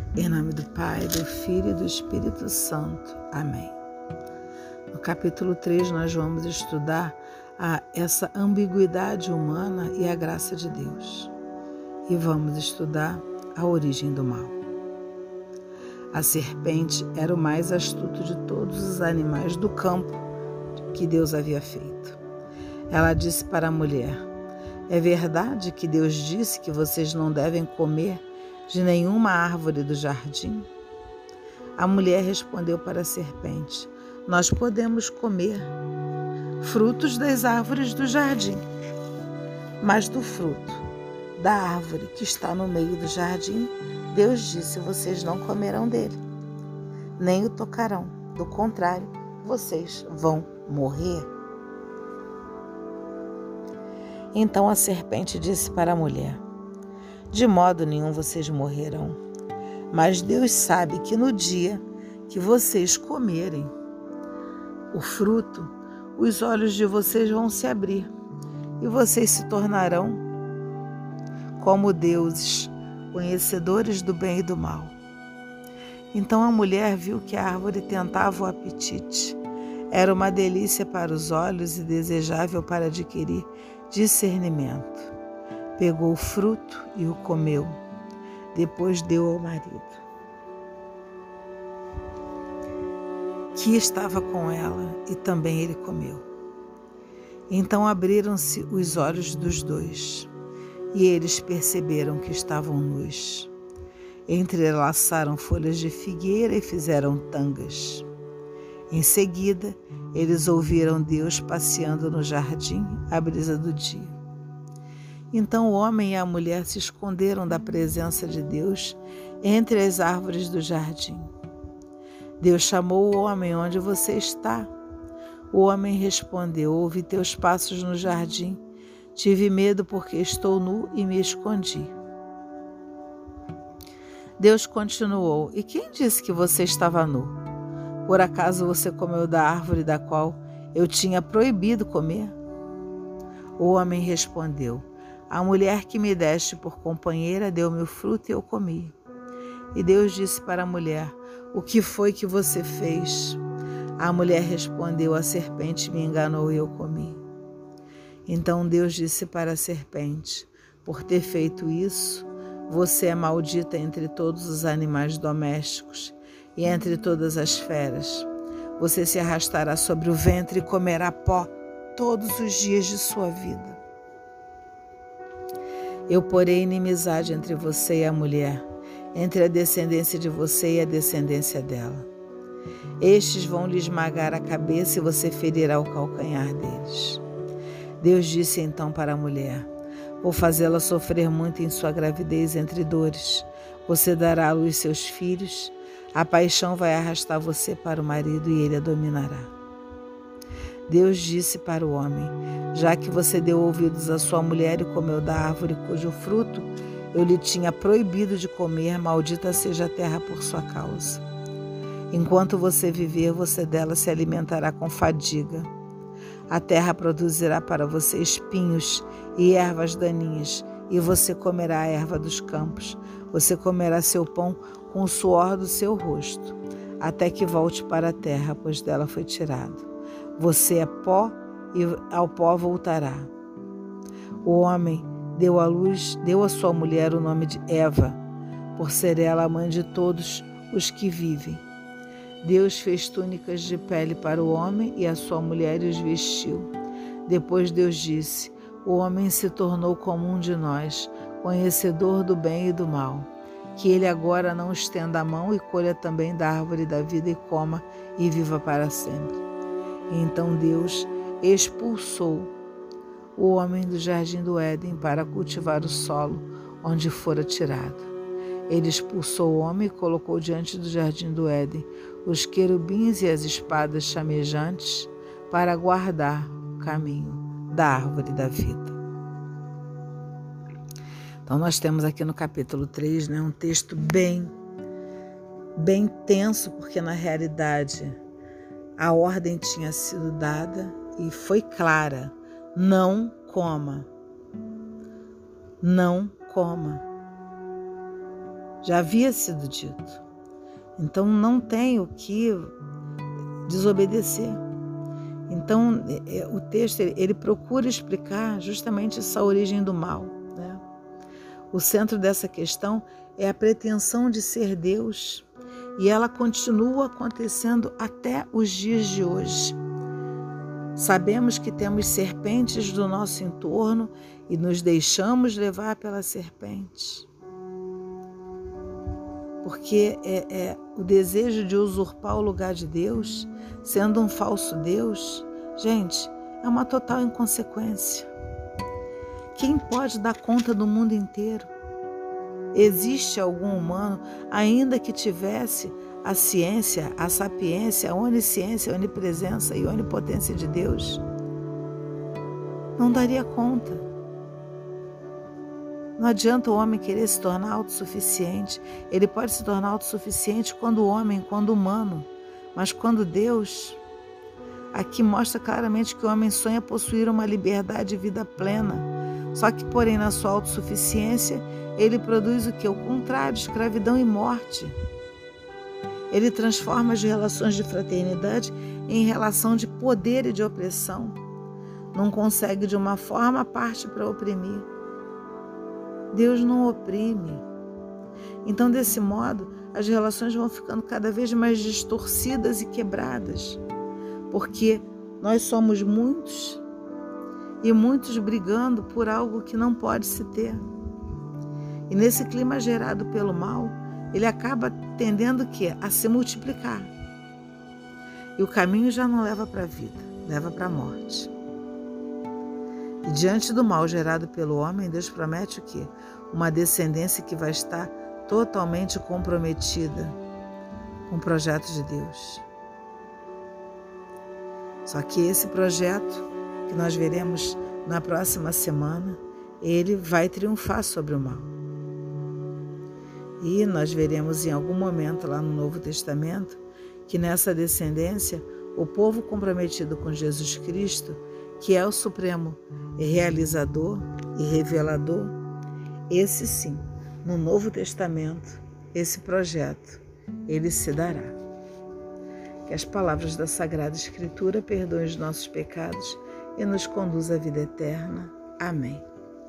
Em nome do Pai, do Filho e do Espírito Santo. Amém. No capítulo 3 nós vamos estudar essa ambiguidade humana e a graça de Deus. E vamos estudar a origem do mal. A serpente era o mais astuto de todos os animais do campo que Deus havia feito. Ela disse para a mulher: é verdade que Deus disse que vocês não devem comer de nenhuma árvore do jardim? A mulher respondeu para a serpente: nós podemos comer frutos das árvores do jardim, mas do fruto da árvore que está no meio do jardim, Deus disse: vocês não comerão dele, nem o tocarão. Do contrário, vocês vão morrer. Então a serpente disse para a mulher: de modo nenhum vocês morrerão, mas Deus sabe que no dia que vocês comerem o fruto, os olhos de vocês vão se abrir e vocês se tornarão como deuses, conhecedores do bem e do mal. Então a mulher viu que a árvore tentava o apetite. Era uma delícia para os olhos e desejável para adquirir discernimento. Pegou o fruto e o comeu. Depois deu ao marido, que estava com ela, e também ele comeu. Então abriram-se os olhos dos dois, e eles perceberam que estavam nus. Entrelaçaram folhas de figueira e fizeram tangas. Em seguida, eles ouviram Deus passeando no jardim à brisa do dia. Então o homem e a mulher se esconderam da presença de Deus entre as árvores do jardim. Deus chamou o homem: onde você está? O homem respondeu: ouvi teus passos no jardim. Tive medo porque estou nu e me escondi. Deus continuou: e quem disse que você estava nu? Por acaso você comeu da árvore da qual eu tinha proibido comer? O homem respondeu: a mulher que me deste por companheira deu-me o fruto e eu comi. E Deus disse para a mulher: o que foi que você fez? A mulher respondeu: a serpente me enganou e eu comi. Então Deus disse para a serpente: por ter feito isso, você é maldita entre todos os animais domésticos e entre todas as feras. Você se arrastará sobre o ventre e comerá pó todos os dias de sua vida. Eu porei inimizade entre você e a mulher, entre a descendência de você e a descendência dela. Estes vão lhe esmagar a cabeça e você ferirá o calcanhar deles. Deus disse então para a mulher: vou fazê-la sofrer muito em sua gravidez entre dores. Você dará à luz seus filhos. A paixão vai arrastar você para o marido e ele a dominará. Deus disse para o homem: já que você deu ouvidos à sua mulher e comeu da árvore cujo fruto eu lhe tinha proibido de comer, maldita seja a terra por sua causa. Enquanto você viver, você dela se alimentará com fadiga. A terra produzirá para você espinhos e ervas daninhas, e você comerá a erva dos campos. Você comerá seu pão com o suor do seu rosto, até que volte para a terra, pois dela foi tirado. Você é pó e ao pó voltará. O homem deu à sua mulher o nome de Eva, por ser ela a mãe de todos os que vivem. Deus fez túnicas de pele para o homem e a sua mulher os vestiu. Depois Deus disse: o homem se tornou como um de nós, conhecedor do bem e do mal. Que ele agora não estenda a mão e colha também da árvore da vida e coma e viva para sempre. Então Deus expulsou o homem do jardim do Éden para cultivar o solo onde fora tirado. Ele expulsou o homem e colocou diante do jardim do Éden os querubins e as espadas chamejantes para guardar o caminho da árvore da vida. Então nós temos aqui no capítulo 3, um texto bem tenso, porque na realidade a ordem tinha sido dada e foi clara: não coma, não coma. Já havia sido dito. Então não tem o que desobedecer. Então o texto ele procura explicar justamente essa origem do mal, né? O centro dessa questão é a pretensão de ser Deus, e ela continua acontecendo até os dias de hoje. Sabemos que temos serpentes do nosso entorno e nos deixamos levar pelas serpentes. Porque o desejo de usurpar o lugar de Deus, sendo um falso Deus, gente, é uma total inconsequência. Quem pode dar conta do mundo inteiro? Existe algum humano, ainda que tivesse a ciência, a sapiência, a onisciência, a onipresença e a onipotência de Deus? Não daria conta. Não adianta o homem querer se tornar autossuficiente. Ele pode se tornar autossuficiente quando homem, quando humano. Mas quando Deus, aqui mostra claramente que o homem sonha possuir uma liberdade de vida plena. Só que, porém, na sua autossuficiência, ele produz o que? O contrário, escravidão e morte. Ele transforma as relações de fraternidade em relação de poder e de opressão. Não consegue de uma forma parte para oprimir. Deus não oprime. Então, desse modo, as relações vão ficando cada vez mais distorcidas e quebradas, porque nós somos muitos e muitos brigando por algo que não pode se ter. E nesse clima gerado pelo mal, ele acaba tendendo a se multiplicar. E o caminho já não leva para a vida, leva para a morte. E diante do mal gerado pelo homem, Deus promete o quê? Uma descendência que vai estar totalmente comprometida com o projeto de Deus. Só que esse projeto, que nós veremos na próxima semana, ele vai triunfar sobre o mal. E nós veremos em algum momento lá no Novo Testamento que nessa descendência, o povo comprometido com Jesus Cristo, que é o supremo realizador e revelador, esse sim, no Novo Testamento, esse projeto, ele se dará. Que as palavras da Sagrada Escritura perdoem os nossos pecados e nos conduz à vida eterna. Amém.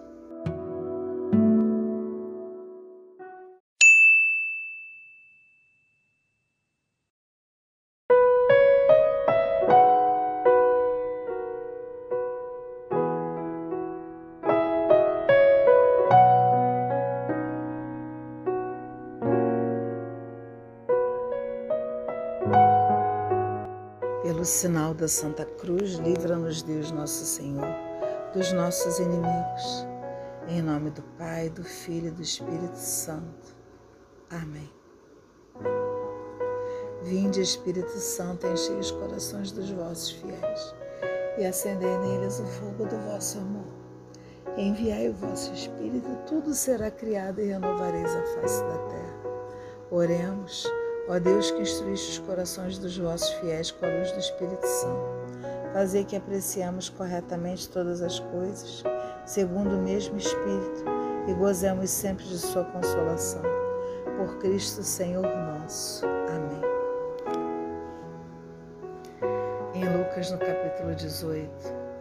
Pelo sinal da Santa Cruz, livra-nos Deus nosso Senhor dos nossos inimigos. Em nome do Pai, do Filho e do Espírito Santo. Amém. Vinde, Espírito Santo, enchei os corações dos vossos fiéis e acendei neles o fogo do vosso amor. Enviai o vosso Espírito, tudo será criado e renovareis a face da terra. Oremos. Ó Deus, que instruíste os corações dos vossos fiéis com a luz do Espírito Santo, fazei que apreciemos corretamente todas as coisas, segundo o mesmo Espírito, e gozemos sempre de sua consolação. Por Cristo Senhor nosso. Amém. Em Lucas, no capítulo 18,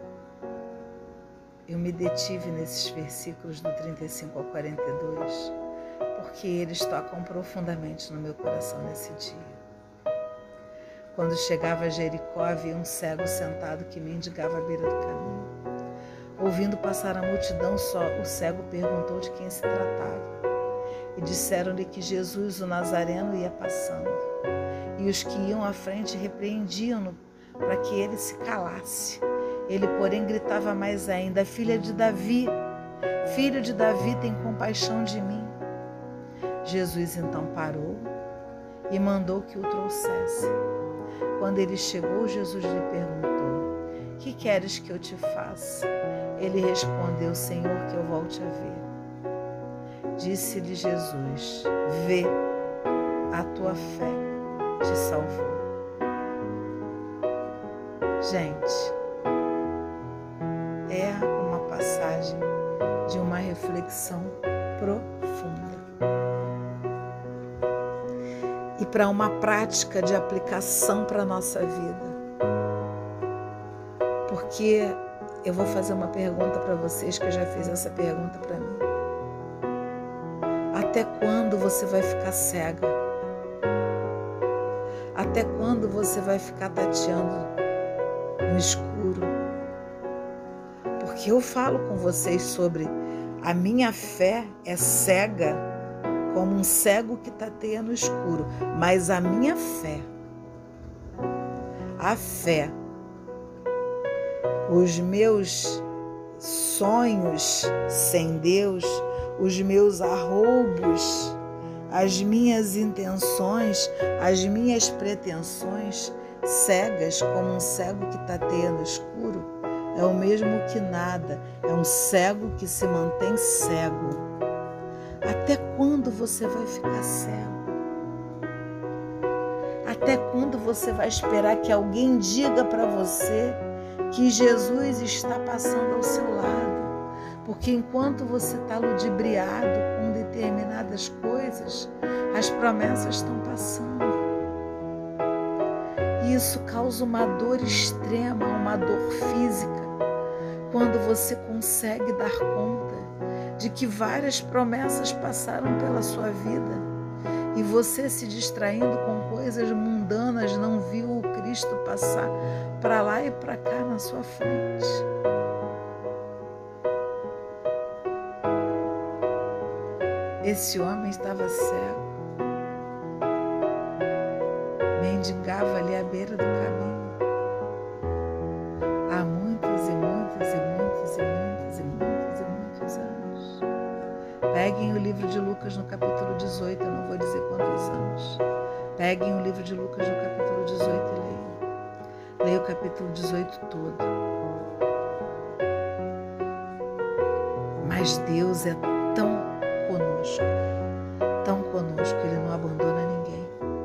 eu me detive nesses versículos do 35 ao 42, porque eles tocam profundamente no meu coração nesse dia. Quando chegava a Jericó, havia um cego sentado que mendigava à beira do caminho. Ouvindo passar a multidão só, o cego perguntou de quem se tratava. E disseram-lhe que Jesus, o Nazareno, ia passando. E os que iam à frente repreendiam-no para que ele se calasse. Ele, porém, gritava mais ainda: Filho de Davi, tem compaixão de mim. Jesus então parou e mandou que o trouxesse. Quando ele chegou, Jesus lhe perguntou: Que queres que eu te faça? Ele respondeu: Senhor, que eu volte a ver. Disse-lhe Jesus: Vê, a tua fé te salvou. Gente, é uma passagem de uma reflexão profunda. e para uma prática de aplicação para a nossa vida. Porque eu vou fazer uma pergunta para vocês, que eu já fiz essa pergunta para mim. Até quando você vai ficar cega? Até quando você vai ficar tateando no escuro? Porque eu falo com vocês sobre a minha fé é cega, como um cego que tateia no escuro. Mas a minha fé, a fé, os meus sonhos sem Deus, os meus arroubos, as minhas intenções, as minhas pretensões cegas, como um cego que tateia no escuro, é o mesmo que nada, é um cego que se mantém cego. Até quando você vai ficar cego? Até quando você vai esperar que alguém diga para você que Jesus está passando ao seu lado? Porque enquanto você está ludibriado com determinadas coisas, as promessas estão passando. E isso causa uma dor extrema, uma dor física, quando você consegue dar conta de que várias promessas passaram pela sua vida e você, se distraindo com coisas mundanas, não viu o Cristo passar para lá e para cá na sua frente. Esse homem estava cego, mendigava ali à beira do caminho há muitos anos. Peguem o livro de Lucas no capítulo 18, eu não vou dizer quantos anos. Peguem o livro de Lucas no capítulo 18 e leiam. Leia o capítulo 18 todo. Mas Deus é tão conosco, Ele não abandona ninguém.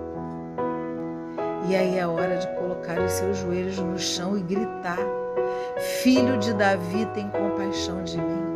E aí é hora de colocar os seus joelhos no chão e gritar: Filho de Davi, tem compaixão de mim.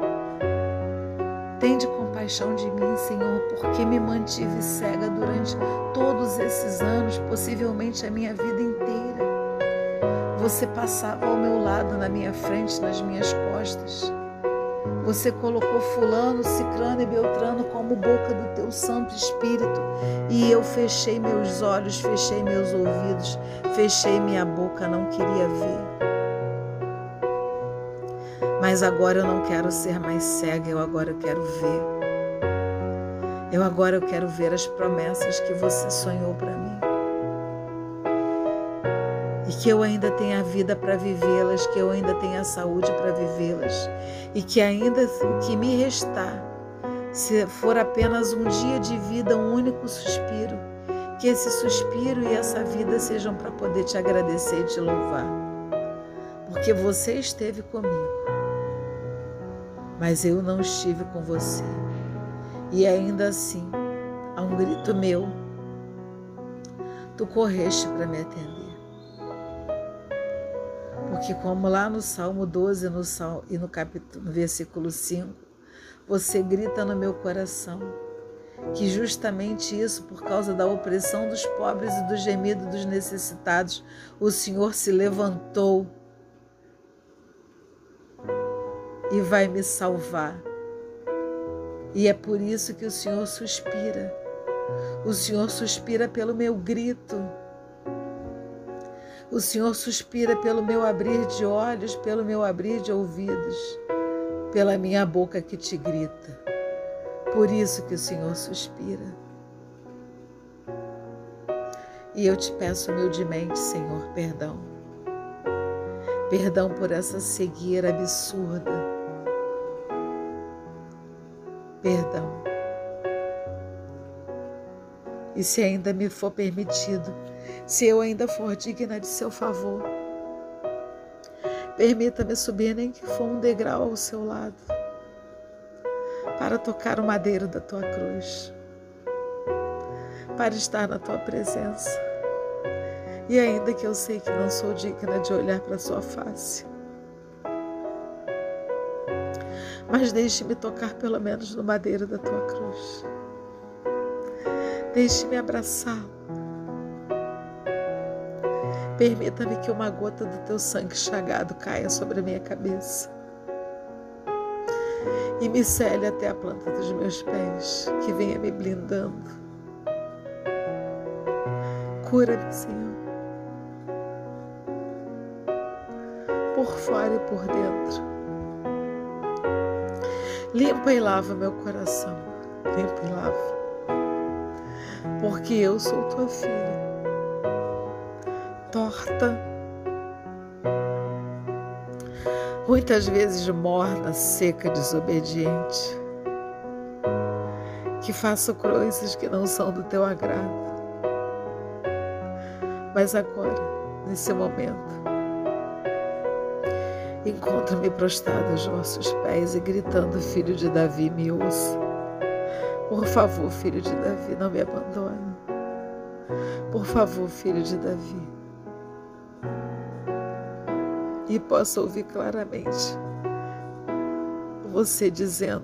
Tende compaixão de mim, Senhor, porque me mantive cega durante todos esses anos, possivelmente a minha vida inteira. Você passava ao meu lado, na minha frente, nas minhas costas. Você colocou fulano, cicrano e beltrano como boca do teu Santo Espírito. E eu fechei meus olhos, fechei meus ouvidos, fechei minha boca, não queria ver. Mas agora eu não quero ser mais cega, eu quero ver. Eu quero ver as promessas que você sonhou para mim. E que eu ainda tenha vida para vivê-las, que eu ainda tenha saúde para vivê-las. E que ainda o que me restar, se for apenas um dia de vida, um único suspiro, que esse suspiro e essa vida sejam para poder te agradecer e te louvar. Porque você esteve comigo, mas eu não estive com você. E ainda assim, a um grito meu, tu correste para me atender. Porque como lá no Salmo 12 e no versículo 5, você grita no meu coração que justamente isso, por causa da opressão dos pobres e do gemido dos necessitados, o Senhor se levantou e vai me salvar. E é por isso que o Senhor suspira. O Senhor suspira pelo meu grito. O Senhor suspira pelo meu abrir de olhos, pelo meu abrir de ouvidos, pela minha boca que te grita. Por isso que o Senhor suspira. E eu te peço humildemente, Senhor, perdão. Perdão por essa cegueira absurda. Perdão. E se ainda me for permitido, se eu ainda for digna de seu favor, permita-me subir, nem que for um degrau ao seu lado, para tocar o madeiro da tua cruz, para estar na tua presença. E ainda que eu sei que não sou digna de olhar para a sua face, mas deixe-me tocar pelo menos no madeiro da tua cruz. Deixe-me abraçá-lo. Permita-me que uma gota do teu sangue chagado caia sobre a minha cabeça e me cele até a planta dos meus pés, que venha me blindando. Cura-me, Senhor, por fora e por dentro. Limpa e lava meu coração, limpa e lava, porque eu sou tua filha, torta, muitas vezes morna, seca, desobediente, que faço coisas que não são do teu agrado. Mas agora, nesse momento, encontro-me prostrado aos vossos pés e gritando: Filho de Davi, me ouça. Por favor, Filho de Davi, não me abandone. Por favor, Filho de Davi. E posso ouvir claramente você dizendo,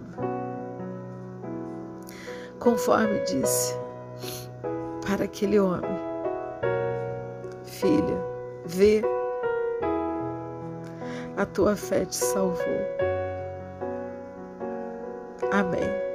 conforme disse para aquele homem: Filha, vê, a tua fé te salvou. Amém.